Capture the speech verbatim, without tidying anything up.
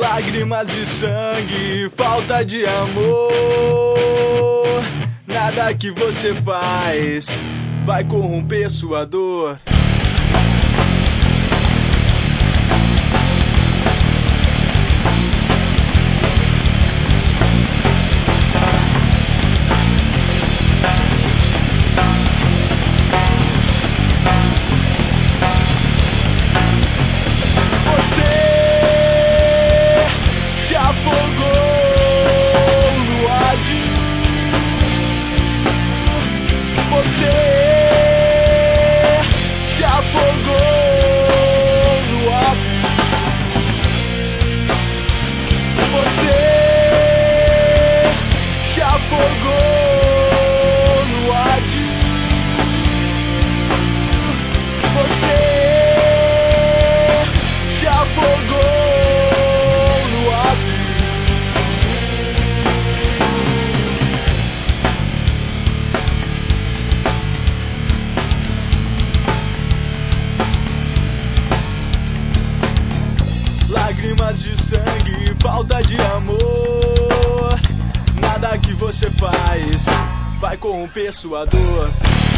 Lágrimas de sangue, falta de amor. Nada que você faz vai corromper sua dor. Você se afogou no óbvio. Você se afogou no ódio. Você se afogou no óbvio. Lágrimas de sangue, falta de amor. Nada que você faz vai corromper sua dor.